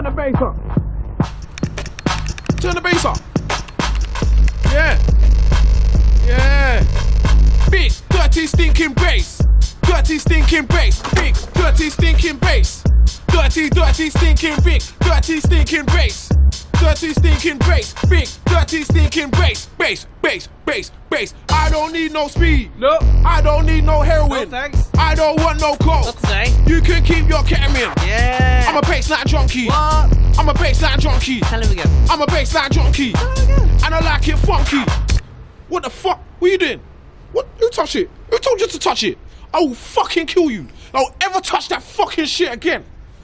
the bass up. Turn the bass up. Yeah. Yeah. Big, dirty, stinking bass. Dirty, stinking bass. Big, dirty, stinking bass. Dirty, dirty, stinking big. Dirty, stinking bass. Dirty, stinking bass. Big, dirty, stinking bass. Bass, bass, bass, bass. I don't need no speed. No. I don't need no heroin. No thanks. I don't want no coke. Not today. You can keep your ketamine. Yeah. I'm a bassline junkie. What? I'm a bassline junkie. Tell him again. I'm a bassline junkie. Tell him again. And I like it funky. What the fuck? What you doing? What? Who touched it? Who told you to touch it? I will fucking kill you. Don't ever touch that fucking shit again.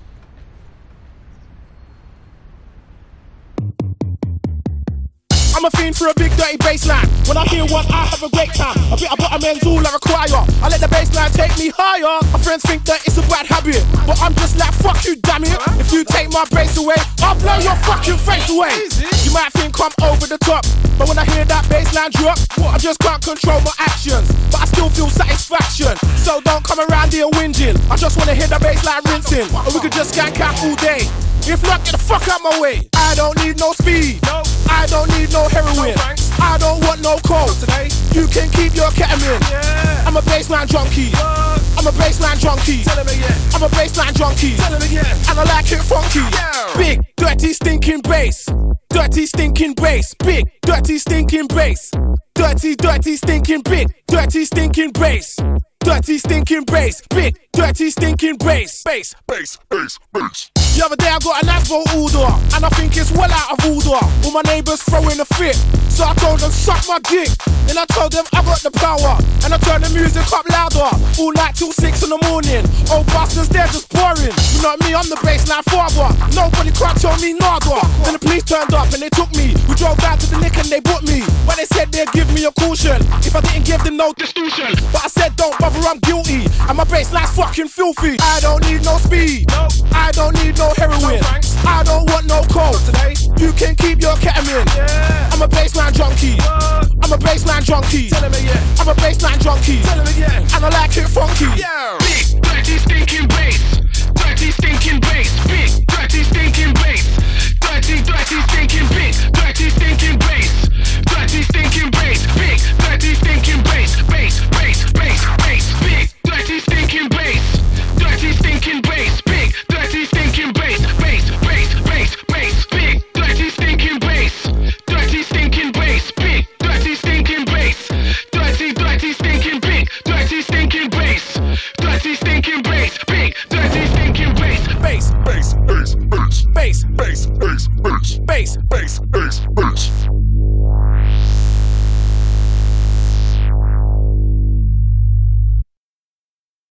I'm a fiend for a big dirty bassline. When I hear one, I have a great time. A bit of bottom-end's all I require. I let the bassline take me higher. My friends think that it's a bad habit, but I'm just like, fuck you, damn it. If you take my bass away, I'll blow your fucking face away. You might think I'm over the top, but when I hear that bassline drop, I just can't control my actions, but I still feel satisfaction. So don't come around here whinging. I just wanna hear the bassline rinsing, or we could just skank out all day. If not, get the fuck out my way. I don't need no speed. No. I don't need no heroin. No, I don't want no coke. Today. You can keep your ketamine. Yeah. I'm a bassline junkie. What? I'm a bassline junkie. Tell him again. I'm a bassline junkie. Tell him again. And I like it funky. Yeah. Big, dirty, stinking bass. Dirty, stinking bass. Big, dirty, stinking bass. Dirty, dirty, stinking big. Dirty, stinking bass. Dirty, stinking bass. Big, dirty, stinking bass. Bass, bass, bass, bass. The other day I got an Asbo order, and I think it's well out of order. All my neighbours throwing a fit, so I told them suck my dick. Then I told them I got the power, and I turned the music up louder. All night till 6 in the morning. Old bastards, they're just boring. You know me, I'm the bassline father. Nobody can't tell me nada. Then the police turned up and they took me. We drove down to the lick and they booked me. But they said they'd give me a caution if I didn't give them no distortion. But I said don't bother, I'm guilty, and my bassline's fucking filthy. I don't need no speed. No. I don't need no heroin. No, I don't want no coke. Today. You can keep your ketamine. Yeah. I'm a bassline junkie. What? I'm a bassline junkie. Tell him again. I'm a bassline junkie. Tell him again. And I like it funky. Yeah. Big, dirty, stinking bass. Dirty, stinking bass. Big, dirty, stinking bass. Dirty, dirty, stinking big. Dirty, stinking bass. Dirty, stinking bass. Big, dirty, stinking bass. Bass, bass, bass, bass. Big, dirty, stinking bass. Dirty, stinking bass. Big, dirty, stinking bass. Bass, bass, bass, bass. Big, dirty, stinking bass. Dirty, stinking bass. Big, dirty, stinking bass. Dirty, dirty, stinking big. Dirty, stinking bass. Dirty, stinking bass. Big, dirty, stinking bass. Bass, bass, bass, bass. Bass, bass, bass, bass. Bass, bass, bass, bass.